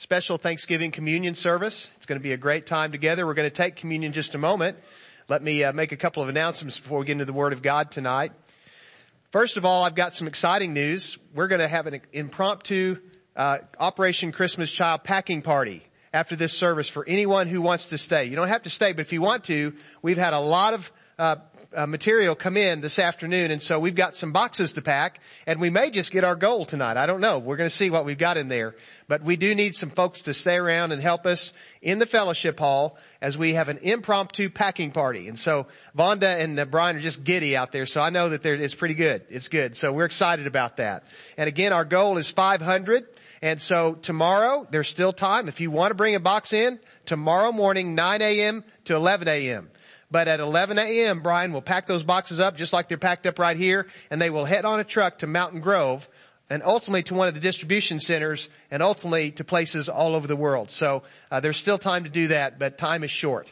special Thanksgiving communion service. It's going to be a great time together. We're going to take communion in just a moment. Let me make a couple of announcements before we get into the Word of God tonight. First of all, I've got some exciting news. We're going to have an impromptu Operation Christmas Child packing party after this service for anyone who wants to stay. You don't have to stay, but if you want to, we've had a lot of material come in this afternoon, and so we've got some boxes to pack, and we may just get our goal tonight. I don't know. We're going to see what we've got in there. But we do need some folks to stay around and help us in the fellowship hall as we have an impromptu packing party. And so Vonda and Brian are just giddy out there, so I know that it's pretty good. It's good. So we're excited about that. And again, our goal is 500. And so tomorrow, there's still time. If you want to bring a box in, tomorrow morning, 9 a.m. to 11 a.m. But at 11 a.m., Brian will pack those boxes up just like they're packed up right here, and they will head on a truck to Mountain Grove and ultimately to one of the distribution centers and ultimately to places all over the world. So there's still time to do that, but time is short.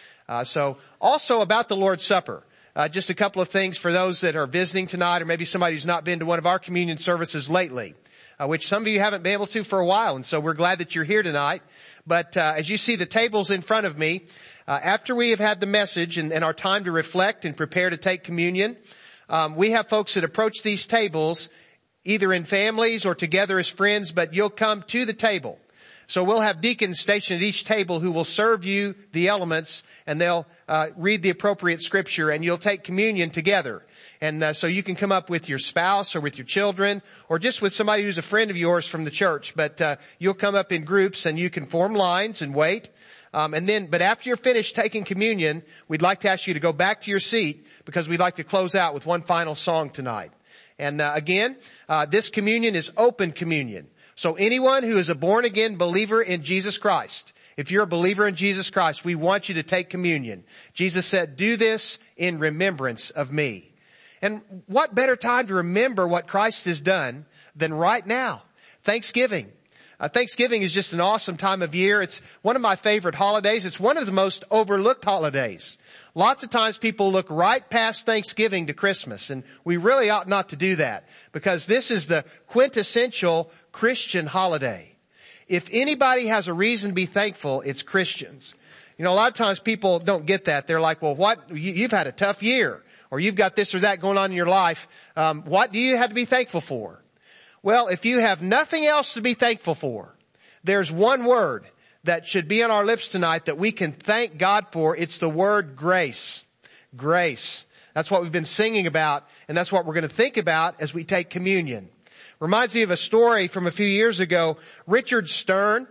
So also about the Lord's Supper. Just a couple of things for those that are visiting tonight or maybe somebody who's not been to one of our communion services lately, which some of you haven't been able to for a while, and so we're glad that you're here tonight. But as you see the tables in front of me, after we have had the message and our time to reflect and prepare to take communion, we have folks that approach these tables either in families or together as friends, but you'll come to the table. So we'll have deacons stationed at each table who will serve you the elements, and they'll read the appropriate scripture, and you'll take communion together. And so you can come up with your spouse or with your children or just with somebody who's a friend of yours from the church. But you'll come up in groups and you can form lines and wait. But after you're finished taking communion, we'd like to ask you to go back to your seat because we'd like to close out with one final song tonight. And again, this communion is open communion. So anyone who is a born again believer in Jesus Christ, if you're a believer in Jesus Christ, we want you to take communion. Jesus said, "Do this in remembrance of me." And what better time to remember what Christ has done than right now? Thanksgiving. Thanksgiving is just an awesome time of year. It's one of my favorite holidays. It's one of the most overlooked holidays. Lots of times people look right past Thanksgiving to Christmas, and we really ought not to do that because this is the quintessential Christian holiday. If anybody has a reason to be thankful, it's Christians. You know, a lot of times people don't get that. They're like, well, you've had a tough year, or you've got this or that going on in your life. What do you have to be thankful for? Well, if you have nothing else to be thankful for, there's one word that should be on our lips tonight that we can thank God for. It's the word grace. Grace. That's what we've been singing about, and that's what we're going to think about as we take communion. Reminds me of a story from a few years ago. Richard Stern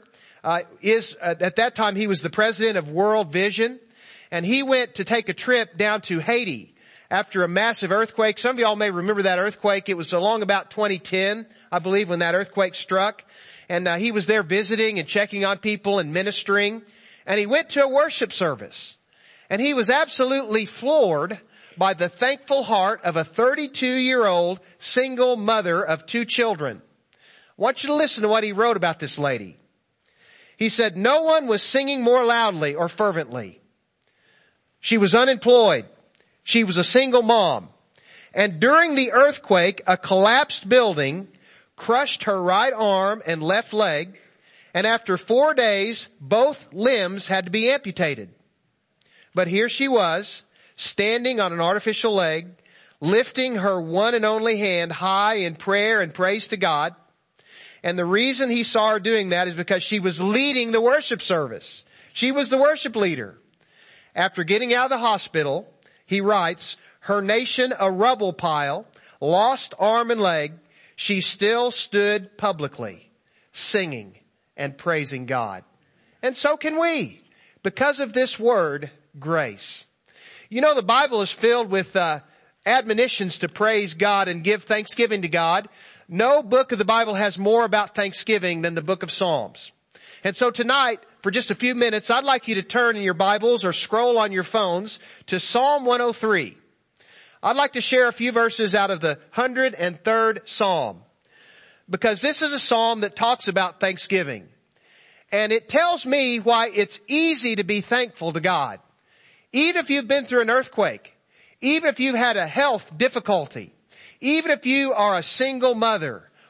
at that time he was the president of World Vision, and he went to take a trip down to Haiti after a massive earthquake. Some of y'all may remember that earthquake. It was along about 2010, I believe, when that earthquake struck. And he was there visiting and checking on people and ministering. And he went to a worship service. And he was absolutely floored by the thankful heart of a 32-year-old single mother of 2 children. I want you to listen to what he wrote about this lady. He said, "No one was singing more loudly or fervently. She was unemployed. She was a single mom. And during the earthquake, a collapsed building crushed her right arm and left leg. And after 4 days, both limbs had to be amputated. But here she was, standing on an artificial leg, lifting her one and only hand high in prayer and praise to God. And the reason he saw her doing that is because she was leading the worship service. She was the worship leader. After getting out of the hospital, he writes, her nation a rubble pile, lost arm and leg, she still stood publicly, singing and praising God." And so can we, because of this word, grace. You know, the Bible is filled with admonitions to praise God and give thanksgiving to God. No book of the Bible has more about thanksgiving than the book of Psalms. And so tonight, for just a few minutes, I'd like you to turn in your Bibles or scroll on your phones to Psalm 103. I'd like to share a few verses out of the 103rd Psalm, because this is a psalm that talks about thanksgiving. And it tells me why it's easy to be thankful to God. Even if you've been through an earthquake, even if you've had a health difficulty, even if you are a single mother,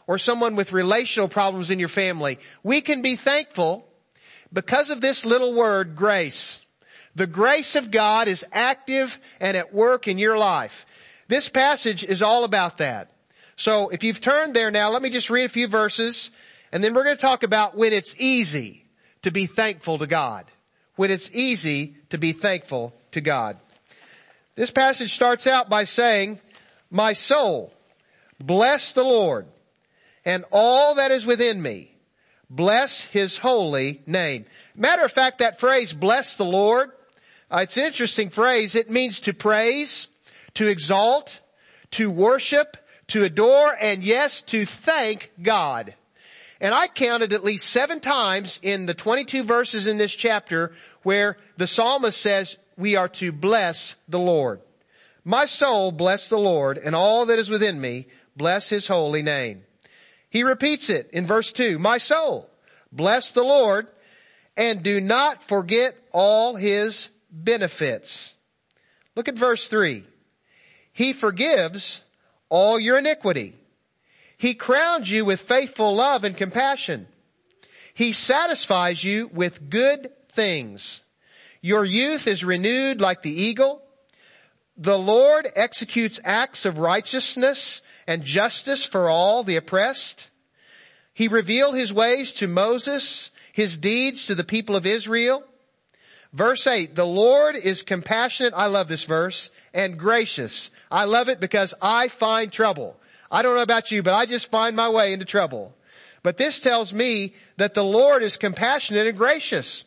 or someone with relational problems in your family, we can be thankful because of this little word, grace. The grace of God is active and at work in your life. This passage is all about that. So if you've turned there now, let me just read a few verses, and then we're going to talk about when it's easy to be thankful to God. When it's easy to be thankful to God. This passage starts out by saying, my soul, bless the Lord, and all that is within me, bless his holy name. Matter of fact, that phrase, bless the Lord, it's an interesting phrase. It means to praise, to exalt, to worship, to adore, and yes, to thank God. And I counted at least 7 times in the 22 verses in this chapter where the psalmist says we are to bless the Lord. My soul, bless the Lord, and all that is within me, bless his holy name. He repeats it in verse 2. My soul, bless the Lord, and do not forget all his benefits. Look at verse 3. He forgives all your iniquity. He crowns you with faithful love and compassion. He satisfies you with good things. Your youth is renewed like the eagle. The Lord executes acts of righteousness and justice for all the oppressed. He revealed his ways to Moses, his deeds to the people of Israel. Verse 8, the Lord is compassionate, I love this verse, and gracious. I love it because I find trouble. I don't know about you, but I just find my way into trouble. But this tells me that the Lord is compassionate and gracious,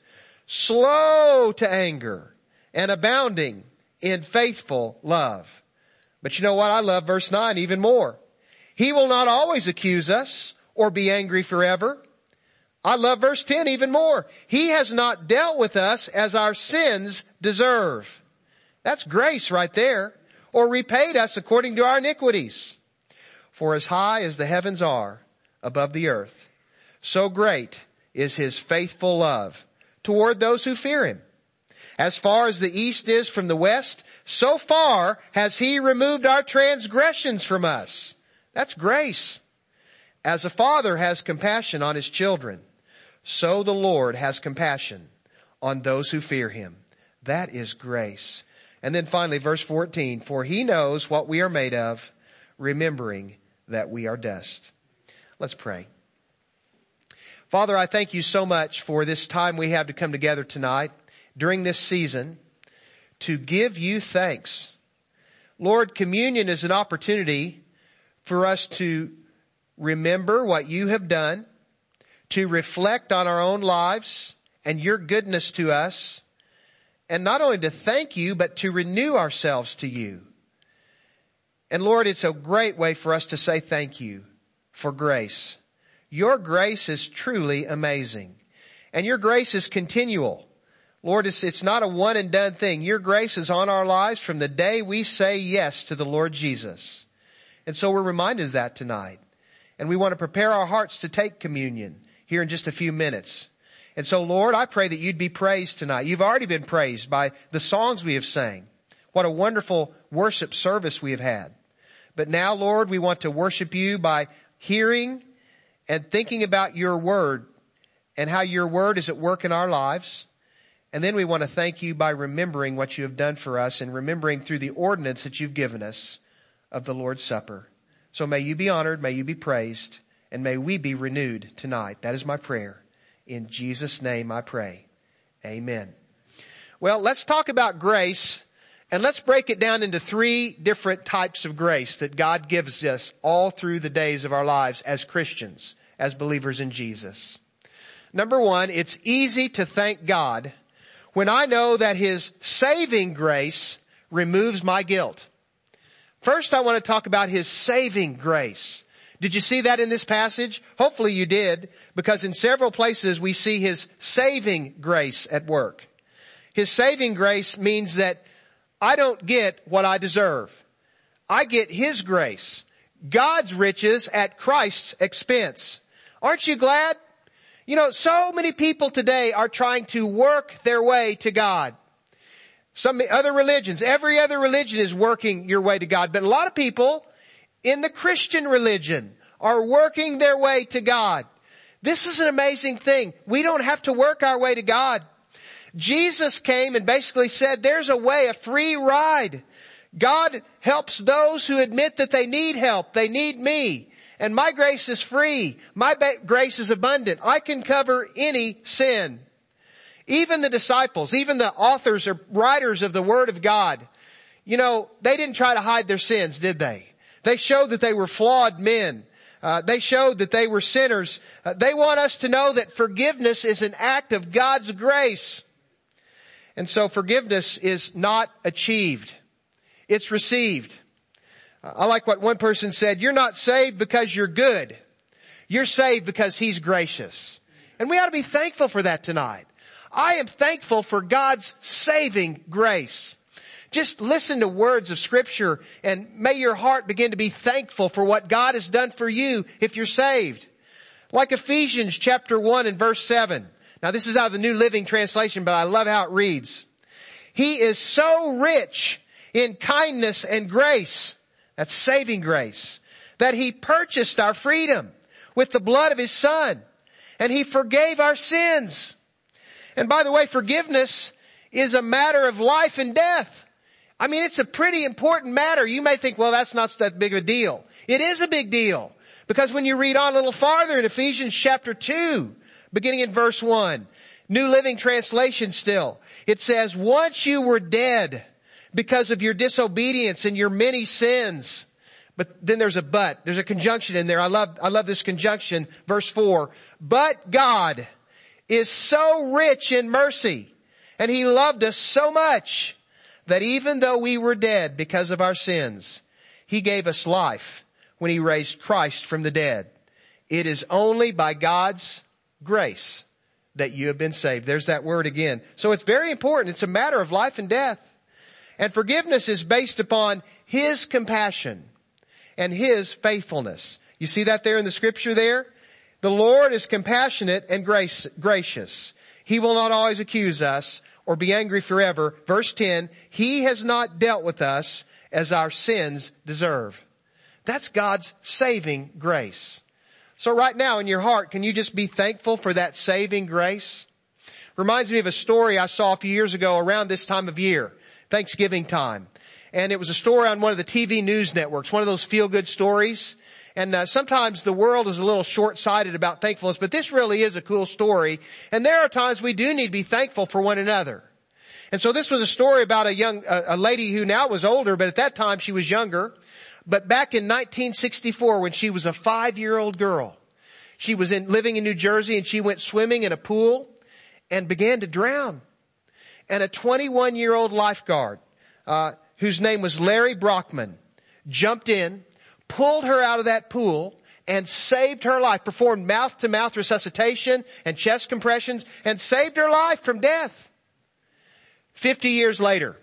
slow to anger, and abounding in faithful love. But you know what? I love verse 9 even more. He will not always accuse us or be angry forever. I love verse 10 even more. He has not dealt with us as our sins deserve. That's grace right there. Or repaid us according to our iniquities. For as high as the heavens are above the earth, so great is his faithful love toward those who fear him. As far as the east is from the west, so far has he removed our transgressions from us. That's grace. As a father has compassion on his children, so the Lord has compassion on those who fear him. That is grace. And then finally, verse 14, for he knows what we are made of, remembering that we are dust. Let's pray. Father, I thank you so much for this time we have to come together tonight during this season to give you thanks. Lord, communion is an opportunity for us to remember what you have done, to reflect on our own lives and your goodness to us, and not only to thank you, but to renew ourselves to you. And Lord, it's a great way for us to say thank you for grace. Your grace is truly amazing. And your grace is continual. Lord, it's not a one and done thing. Your grace is on our lives from the day we say yes to the Lord Jesus. And so we're reminded of that tonight. And we want to prepare our hearts to take communion here in just a few minutes. And so, Lord, I pray that you'd be praised tonight. You've already been praised by the songs we have sang. What a wonderful worship service we have had. But now, Lord, we want to worship you by hearing and thinking about your word and how your word is at work in our lives. And then we want to thank you by remembering what you have done for us and remembering through the ordinance that you've given us of the Lord's Supper. So may you be honored, may you be praised, and may we be renewed tonight. That is my prayer. In Jesus' name I pray. Amen. Well, let's talk about grace, and let's break it down into 3 different types of grace that God gives us all through the days of our lives as Christians, as believers in Jesus. Number 1, it's easy to thank God when I know that his saving grace removes my guilt. First, I want to talk about his saving grace. Did you see that in this passage? Hopefully you did, because in several places we see his saving grace at work. His saving grace means that I don't get what I deserve. I get his grace, God's riches at Christ's expense. Aren't you glad? You know, so many people today are trying to work their way to God. Some other religions, every other religion is working your way to God. But a lot of people in the Christian religion are working their way to God. This is an amazing thing. We don't have to work our way to God. Jesus came and basically said there's a way, a free ride. God helps those who admit that they need help. They need me. And my grace is free. My grace is abundant. I can cover any sin. Even the disciples, even the authors or writers of the Word of God, you know, they didn't try to hide their sins, did they? They showed that they were flawed men. They showed that they were sinners. They want us to know that forgiveness is an act of God's grace. And so forgiveness is not achieved. It's received. I like what one person said, you're not saved because you're good. You're saved because He's gracious. And we ought to be thankful for that tonight. I am thankful for God's saving grace. Just listen to words of Scripture and may your heart begin to be thankful for what God has done for you if you're saved. Like Ephesians chapter 1 and verse 7. Now this is out of the New Living Translation, but I love how it reads. He is so rich in kindness and grace, that's saving grace, that He purchased our freedom with the blood of His Son, and He forgave our sins. And by the way, forgiveness is a matter of life and death. I mean, it's a pretty important matter. You may think, well, that's not that big of a deal. It is a big deal. Because when you read on a little farther in Ephesians chapter 2, beginning in verse 1, New Living Translation still, it says, once you were dead because of your disobedience and your many sins. But then there's a but. There's a conjunction in there. I love this conjunction. Verse 4. But God is so rich in mercy, and He loved us so much that even though we were dead because of our sins, He gave us life when He raised Christ from the dead. It is only by God's grace that you have been saved. There's that word again. So it's very important. It's a matter of life and death. And forgiveness is based upon His compassion and His faithfulness. You see that there in the Scripture there? The Lord is compassionate and gracious. He will not always accuse us or be angry forever. Verse 10, He has not dealt with us as our sins deserve. That's God's saving grace. So right now in your heart, can you just be thankful for that saving grace? Reminds me of a story I saw a few years ago around this time of year, Thanksgiving time. And it was a story on one of the TV news networks, one of those feel-good stories. And sometimes the world is a little short-sighted about thankfulness, but this really is a cool story. And there are times we do need to be thankful for one another. And so this was a story about a lady who now was older, but at that time she was younger. But back in 1964, when she was a 5-year-old girl, she was living in New Jersey, and she went swimming in a pool and began to drown. And a 21-year-old lifeguard, whose name was Larry Brockman, jumped in, pulled her out of that pool, and saved her life, performed mouth-to-mouth resuscitation and chest compressions, and saved her life from death. 50 years later,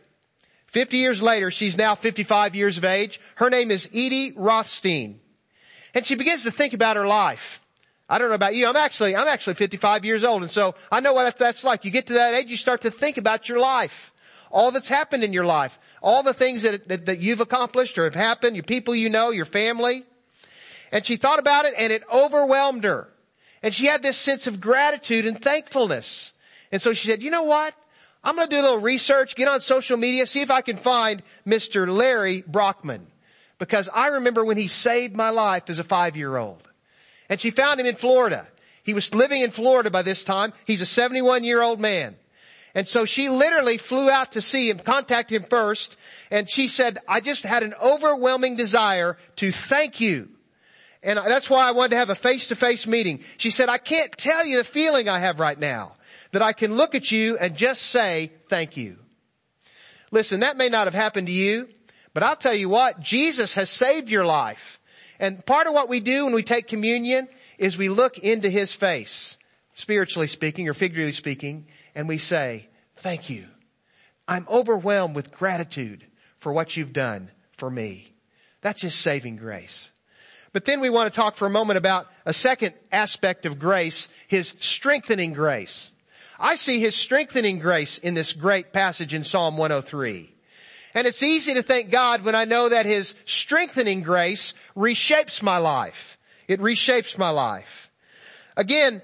she's now 55 years of age. Her name is Edie Rothstein. And she begins to think about her life. I don't know about you. I'm actually 55 years old. And so I know what that's like. You get to that age, you start to think about your life. All that's happened in your life. All the things that you've accomplished or have happened, your people you know, your family. And she thought about it, and it overwhelmed her. And she had this sense of gratitude and thankfulness. And so she said, you know what? I'm going to do a little research, get on social media, see if I can find Mr. Larry Brockman. Because I remember when he saved my life as a 5-year-old. And she found him in Florida. He was living in Florida by this time. He's a 71-year-old man. And so she literally flew out to see him, contact him first. And she said, I just had an overwhelming desire to thank you. And that's why I wanted to have a face-to-face meeting. She said, I can't tell you the feeling I have right now, that I can look at you and just say thank you. Listen, that may not have happened to you, but I'll tell you what, Jesus has saved your life. And part of what we do when we take communion is we look into His face, spiritually speaking or figuratively speaking, and we say, thank you. I'm overwhelmed with gratitude for what you've done for me. That's His saving grace. But then we want to talk for a moment about a second aspect of grace, His strengthening grace. I see His strengthening grace in this great passage in Psalm 103. And it's easy to thank God when I know that His strengthening grace reshapes my life. It reshapes my life. Again,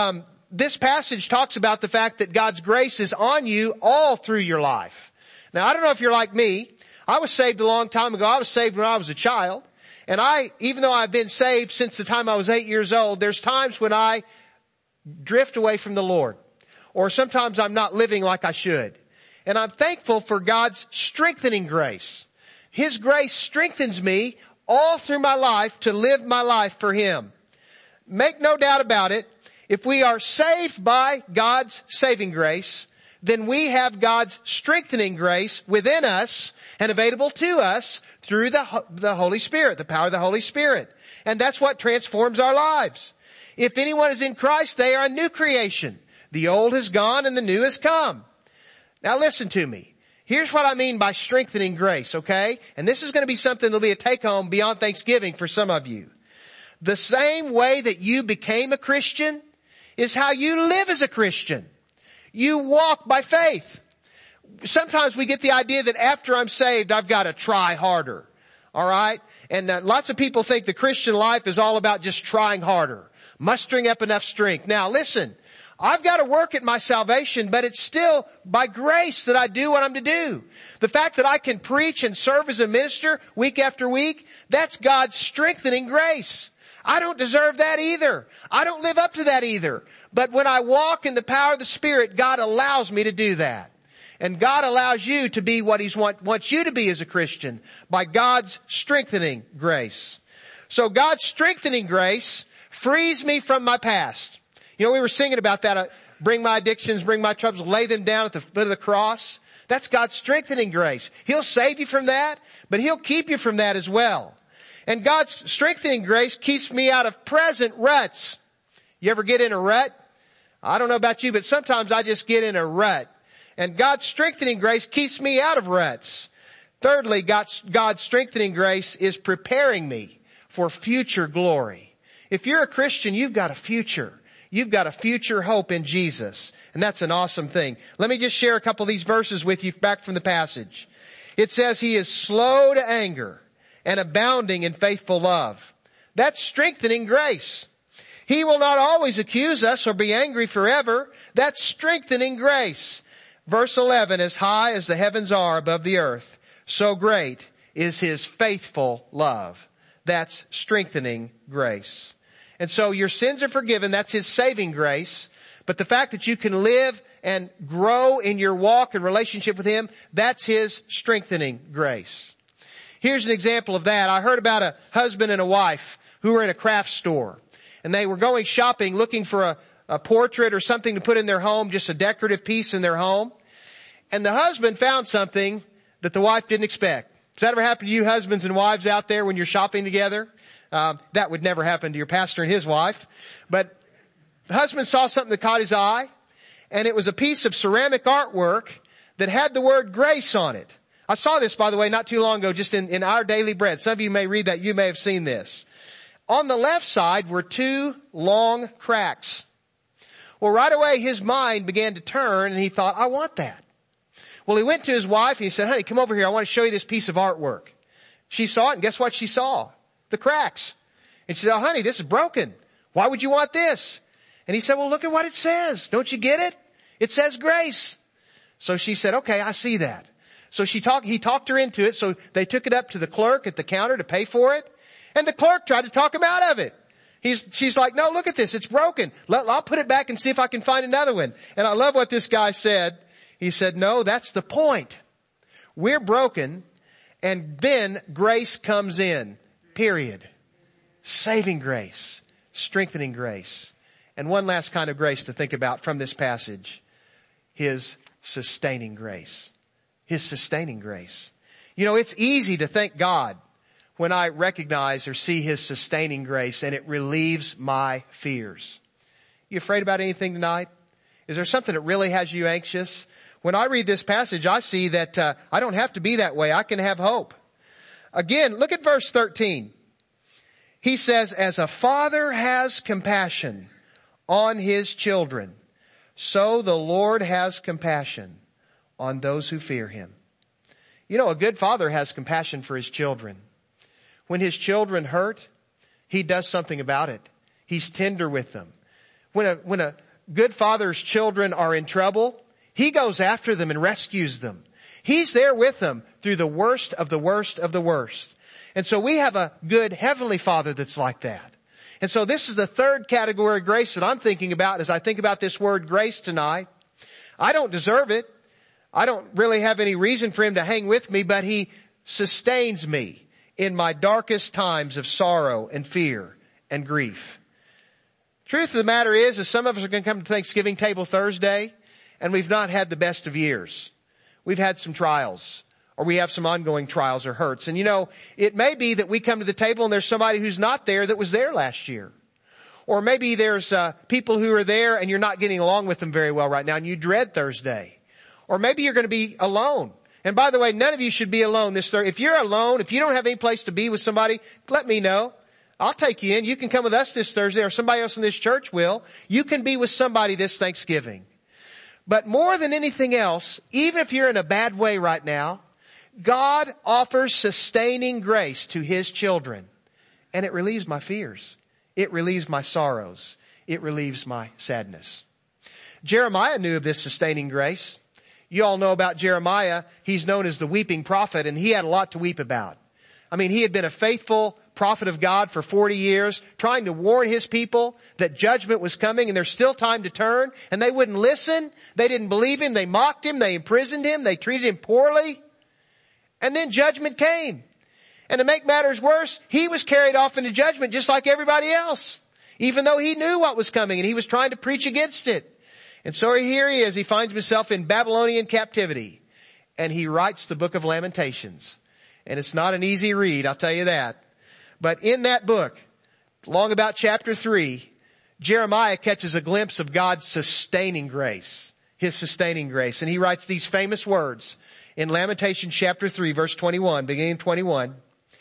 this passage talks about the fact that God's grace is on you all through your life. Now, I don't know if you're like me. I was saved a long time ago. I was saved when I was a child. And even though I've been saved since the time I was 8 years old, there's times when I drift away from the Lord. Or sometimes I'm not living like I should. And I'm thankful for God's strengthening grace. His grace strengthens me all through my life to live my life for Him. Make no doubt about it. If we are saved by God's saving grace, then we have God's strengthening grace within us and available to us through the Holy Spirit, the power of the Holy Spirit. And that's what transforms our lives. If anyone is in Christ, they are a new creation. The old has gone and the new has come. Now listen to me. Here's what I mean by strengthening grace, okay? And this is going to be something that'll be a take-home beyond Thanksgiving for some of you. The same way that you became a Christian is how you live as a Christian. You walk by faith. Sometimes we get the idea that after I'm saved, I've got to try harder. All right? And lots of people think the Christian life is all about just trying harder, mustering up enough strength. Now listen, I've got to work at my salvation, but it's still by grace that I do what I'm to do. The fact that I can preach and serve as a minister week after week, that's God's strengthening grace. I don't deserve that either. I don't live up to that either. But when I walk in the power of the Spirit, God allows me to do that. And God allows you to be what He wants you to be as a Christian by God's strengthening grace. So God's strengthening grace frees me from my past. You know, we were singing about that. Bring my addictions, bring my troubles, lay them down at the foot of the cross. That's God's strengthening grace. He'll save you from that, but He'll keep you from that as well. And God's strengthening grace keeps me out of present ruts. You ever get in a rut? I don't know about you, but sometimes I just get in a rut. And God's strengthening grace keeps me out of ruts. Thirdly, God's strengthening grace is preparing me for future glory. If you're a Christian, you've got a future. You've got a future hope in Jesus. And that's an awesome thing. Let me just share a couple of these verses with you back from the passage. It says He is slow to anger and abounding in faithful love. That's strengthening grace. He will not always accuse us or be angry forever. That's strengthening grace. Verse 11, as high as the heavens are above the earth, so great is His faithful love. That's strengthening grace. And so your sins are forgiven. That's His saving grace. But the fact that you can live and grow in your walk and relationship with Him, that's His strengthening grace. Here's an example of that. I heard about a husband and a wife who were in a craft store. And they were going shopping looking for a portrait or something to put in their home, just a decorative piece in their home. And the husband found something that the wife didn't expect. Does that ever happen to you husbands and wives out there when you're shopping together? That would never happen to your pastor and his wife. But the husband saw something that caught his eye, and it was a piece of ceramic artwork that had the word grace on it. I saw this, by the way, not too long ago, just in Our Daily Bread. Some of you may read that. You may have seen this. On the left side were 2 long cracks. Well, right away his mind began to turn, and he thought, I want that. Well, he went to his wife and he said, honey, come over here. I want to show you this piece of artwork. She saw it, and guess what she saw? The cracks. And she said, oh, honey, this is broken. Why would you want this? And he said, well, look at what it says. Don't you get it? It says grace. So she said, okay, I see that. So he talked her into it. So they took it up to the clerk at the counter to pay for it. And the clerk tried to talk him out of it. She's like, no, look at this. It's broken. I'll put it back and see if I can find another one. And I love what this guy said. He said, no, that's the point. We're broken, and then grace comes in. Period. Saving grace. Strengthening grace. And one last kind of grace to think about from this passage. His sustaining grace. His sustaining grace. You know, it's easy to thank God when I recognize or see His sustaining grace, and it relieves my fears. You afraid about anything tonight? Is there something that really has you anxious? When I read this passage, I see that I don't have to be that way. I can have hope. Again, look at verse 13. He says, as a father has compassion on his children, so the Lord has compassion on those who fear Him. You know, a good father has compassion for his children. When his children hurt, He does something about it. He's tender with them. When a good father's children are in trouble, He goes after them and rescues them. He's there with them through the worst of the worst of the worst. And so we have a good Heavenly Father that's like that. And so this is the third category of grace that I'm thinking about as I think about this word grace tonight. I don't deserve it. I don't really have any reason for Him to hang with me, but He sustains me in my darkest times of sorrow and fear and grief. Truth of the matter is some of us are going to come to Thanksgiving table Thursday, and we've not had the best of years. We've had some trials, or we have some ongoing trials or hurts. And it may be that we come to the table and there's somebody who's not there that was there last year. Or maybe there's people who are there and you're not getting along with them very well right now and you dread Thursday. Or maybe you're going to be alone. And by the way, none of you should be alone this Thursday. If you're alone, if you don't have any place to be with somebody, let me know. I'll take you in. You can come with us this Thursday, or somebody else in this church will. You can be with somebody this Thanksgiving. But more than anything else, even if you're in a bad way right now, God offers sustaining grace to His children. And it relieves my fears. It relieves my sorrows. It relieves my sadness. Jeremiah knew of this sustaining grace. You all know about Jeremiah. He's known as the weeping prophet, and he had a lot to weep about. I mean, he had been a faithful prophet of God for 40 years, trying to warn his people that judgment was coming and there's still time to turn. And they wouldn't listen. They didn't believe him. They mocked him. They imprisoned him. They treated him poorly. And then judgment came. And to make matters worse, he was carried off into judgment just like everybody else, even though he knew what was coming and he was trying to preach against it. And so here he is. He finds himself in Babylonian captivity, and he writes the book of Lamentations. And it's not an easy read, I'll tell you that. But in that book, long about chapter 3, Jeremiah catches a glimpse of God's sustaining grace, His sustaining grace. And he writes these famous words in Lamentations chapter 3, verse 21, beginning 21.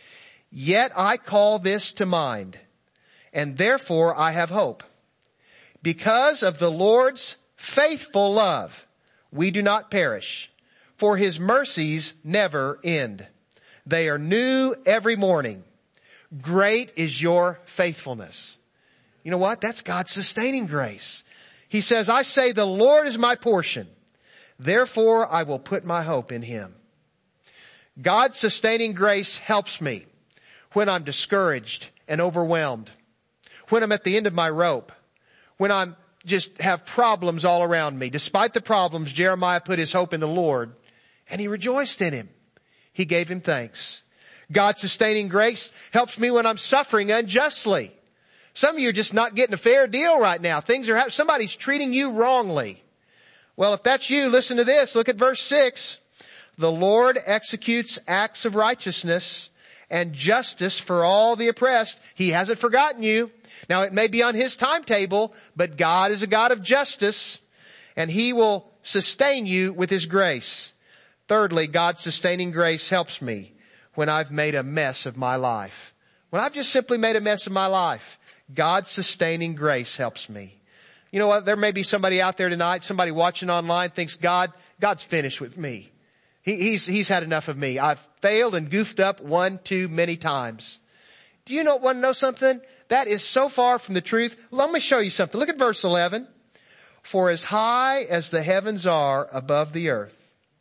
Yet I call this to mind, and therefore I have hope. Because of the Lord's faithful love, we do not perish, for His mercies never end. They are new every morning. Great is your faithfulness. You know what? That's God's sustaining grace. He says, I say the Lord is my portion. Therefore I will put my hope in Him. God's sustaining grace helps me when I'm discouraged and overwhelmed, when I'm at the end of my rope, when I'm just have problems all around me. Despite the problems, Jeremiah put his hope in the Lord, and he rejoiced in Him. He gave Him thanks. God's sustaining grace helps me when I'm suffering unjustly. Some of you are just not getting a fair deal right now. Somebody's treating you wrongly. Well, if that's you, listen to this. Look at verse 6. The Lord executes acts of righteousness and justice for all the oppressed. He hasn't forgotten you. Now, it may be on His timetable, but God is a God of justice, and He will sustain you with His grace. Thirdly, God's sustaining grace helps me when I've made a mess of my life. When I've just simply made a mess of my life, God's sustaining grace helps me. You know what? There may be somebody out there tonight, somebody watching online thinks God's finished with me. He's had enough of me. I've failed and goofed up one too many times. Do you want to know something? That is so far from the truth. Let me show you something. Look at verse 11. For as high as the heavens are above the earth,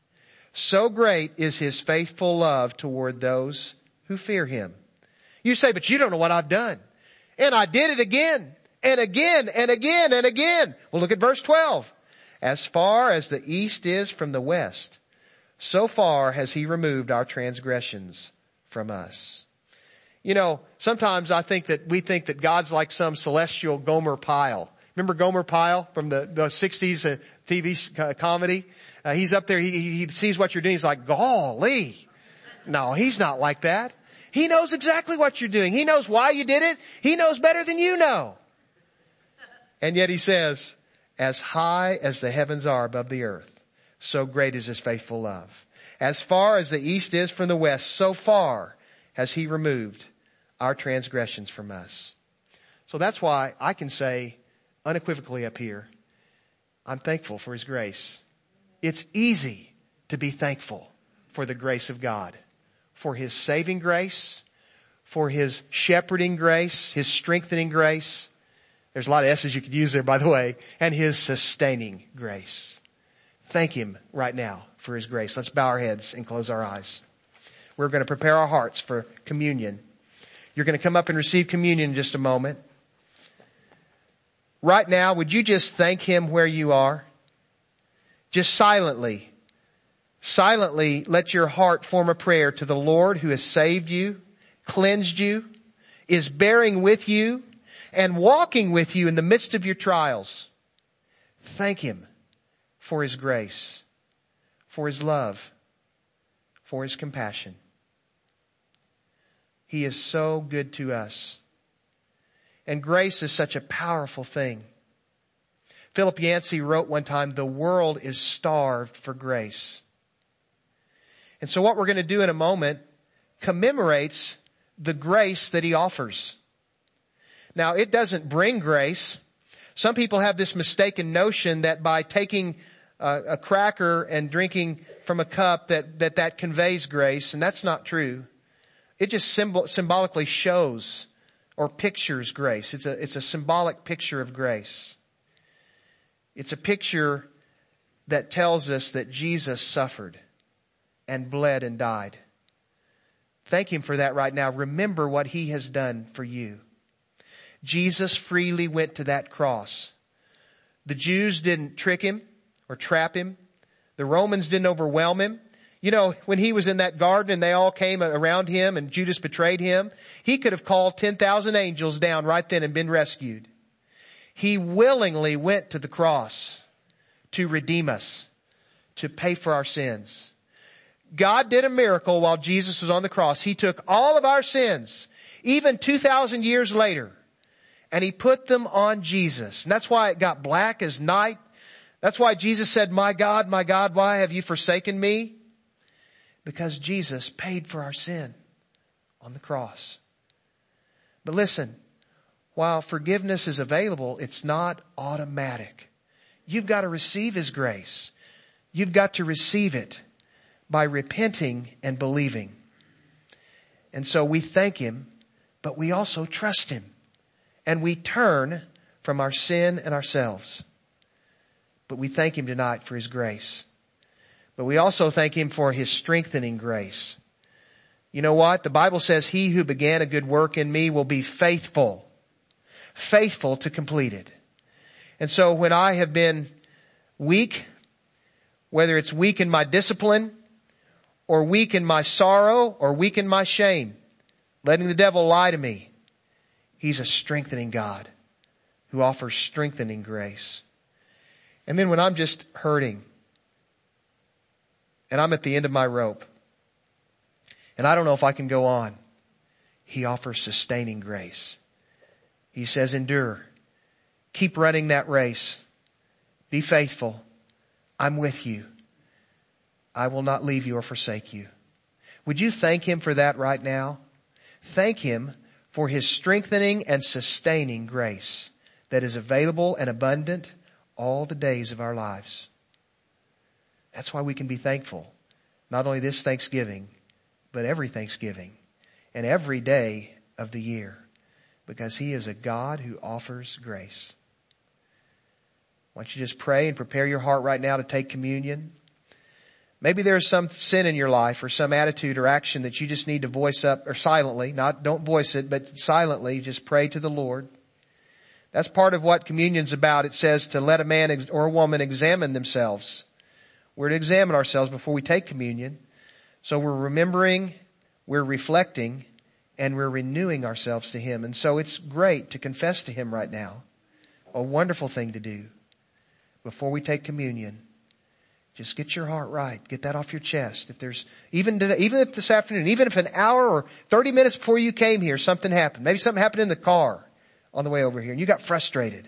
so great is His faithful love toward those who fear Him. You say, but you don't know what I've done. And I did it again and again and again and again. Well, look at verse 12. As far as the east is from the west, so far has He removed our transgressions from us. Sometimes we think that God's like some celestial Gomer Pyle. Remember Gomer Pyle from the 60s TV comedy? He's up there. He sees what you're doing. He's like, golly. No, He's not like that. He knows exactly what you're doing. He knows why you did it. He knows better than you know. And yet He says, as high as the heavens are above the earth, so great is His faithful love. As far as the east is from the west, so far has He removed our transgressions from us. So that's why I can say unequivocally up here, I'm thankful for His grace. It's easy to be thankful for the grace of God, for His saving grace, for His shepherding grace, His strengthening grace. There's a lot of S's you could use there, by the way. And His sustaining grace. Thank Him right now for His grace. Let's bow our heads and close our eyes. We're going to prepare our hearts for communion. You're going to come up and receive communion in just a moment. Right now, would you just thank Him where you are? Just silently let your heart form a prayer to the Lord who has saved you, cleansed you, is bearing with you, and walking with you in the midst of your trials. Thank Him for His grace, for His love, for His compassion. He is so good to us. And grace is such a powerful thing. Philip Yancey wrote one time, "The world is starved for grace." And so what we're going to do in a moment commemorates the grace that He offers. Now, it doesn't bring grace. Some people have this mistaken notion that by taking a cracker and drinking from a cup that conveys grace, and that's not true. It just symbolically shows or pictures grace. It's a symbolic picture of grace. It's a picture that tells us that Jesus suffered and bled and died. Thank Him for that right now. Remember what He has done for you. Jesus freely went to that cross. The Jews didn't trick Him or trap Him. The Romans didn't overwhelm Him. You know, when He was in that garden and they all came around Him and Judas betrayed Him, He could have called 10,000 angels down right then and been rescued. He willingly went to the cross to redeem us, to pay for our sins. God did a miracle while Jesus was on the cross. He took all of our sins, even 2,000 years later, and He put them on Jesus. And that's why it got black as night. That's why Jesus said, my God, why have you forsaken me?" Because Jesus paid for our sin on the cross. But listen, while forgiveness is available, it's not automatic. You've got to receive His grace. You've got to receive it by repenting and believing. And so we thank Him, but we also trust Him. And we turn from our sin and ourselves. But we thank Him tonight for His grace. But we also thank Him for His strengthening grace. You know what? The Bible says, "He who began a good work in me will be faithful to complete it." And so when I have been weak, whether it's weak in my discipline, or weak in my sorrow, or weak in my shame, letting the devil lie to me, He's a strengthening God who offers strengthening grace. And then when I'm just hurting, and I'm at the end of my rope, and I don't know if I can go on, He offers sustaining grace. He says, endure. Keep running that race. Be faithful. I'm with you. I will not leave you or forsake you. Would you thank Him for that right now? Thank Him for His strengthening and sustaining grace that is available and abundant all the days of our lives. That's why we can be thankful. Not only this Thanksgiving, but every Thanksgiving and every day of the year. Because He is a God who offers grace. Why don't you just pray and prepare your heart right now to take communion? Maybe there's some sin in your life or some attitude or action that you just need to voice up, or silently, don't voice it, but silently just pray to the Lord. That's part of what communion's about. It says to let a man or a woman examine themselves. We're to examine ourselves before we take communion. So we're remembering, we're reflecting, and we're renewing ourselves to Him. And so it's great to confess to Him right now. A wonderful thing to do before we take communion. Just get your heart right. Get that off your chest. If there's, even if this afternoon, even if an hour or 30 minutes before you came here, something happened. Maybe something happened in the car on the way over here and you got frustrated.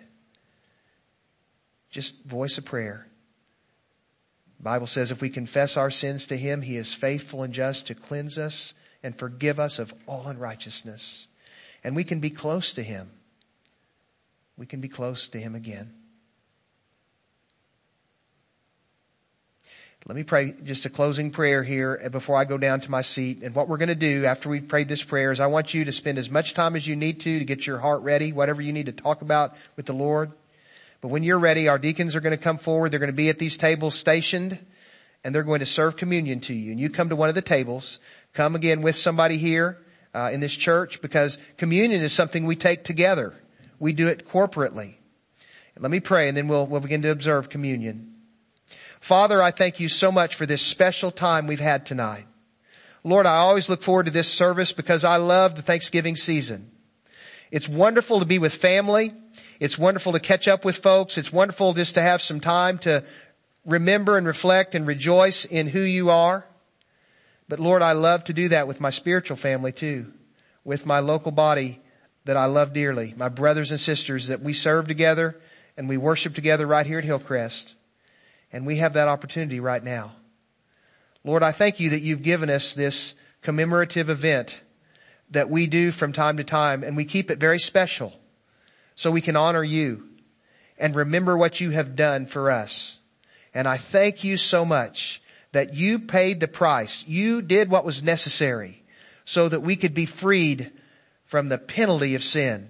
Just voice a prayer. The Bible says if we confess our sins to Him, He is faithful and just to cleanse us and forgive us of all unrighteousness. And we can be close to Him. We can be close to Him again. Let me pray just a closing prayer here before I go down to my seat. And what we're going to do after we've prayed this prayer is I want you to spend as much time as you need to get your heart ready, whatever you need to talk about with the Lord. But when you're ready, our deacons are going to come forward. They're going to be at these tables stationed, and they're going to serve communion to you. And you come to one of the tables. Come again with somebody here in this church, because communion is something we take together. We do it corporately. Let me pray, and then we'll begin to observe communion. Father, I thank you so much for this special time we've had tonight. Lord, I always look forward to this service because I love the Thanksgiving season. It's wonderful to be with family. It's wonderful to catch up with folks. It's wonderful just to have some time to remember and reflect and rejoice in who you are. But Lord, I love to do that with my spiritual family too, with my local body that I love dearly, my brothers and sisters that we serve together and we worship together right here at Hillcrest. And we have that opportunity right now. Lord, I thank you that you've given us this commemorative event that we do from time to time, and we keep it very special so we can honor you and remember what you have done for us. And I thank you so much that you paid the price. You did what was necessary so that we could be freed from the penalty of sin.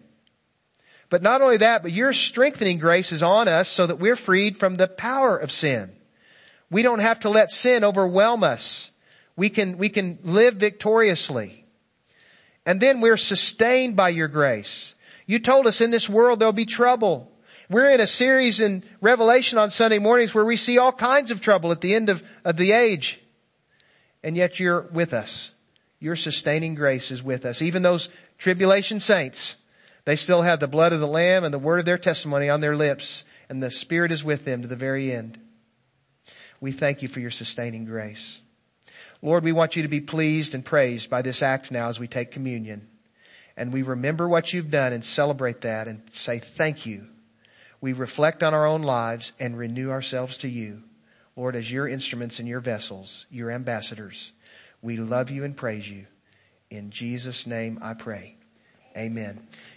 But not only that, but your strengthening grace is on us so that we're freed from the power of sin. We don't have to let sin overwhelm us. We can live victoriously. And then we're sustained by your grace. You told us in this world there'll be trouble. We're in a series in Revelation on Sunday mornings where we see all kinds of trouble at the end of the age. And yet you're with us. Your sustaining grace is with us. Even those tribulation saints, they still have the blood of the Lamb and the word of their testimony on their lips, and the Spirit is with them to the very end. We thank you for your sustaining grace. Lord, we want you to be pleased and praised by this act now as we take communion. And we remember what you've done and celebrate that and say thank you. We reflect on our own lives and renew ourselves to you, Lord, as your instruments and your vessels, your ambassadors. We love you and praise you. In Jesus' name I pray. Amen.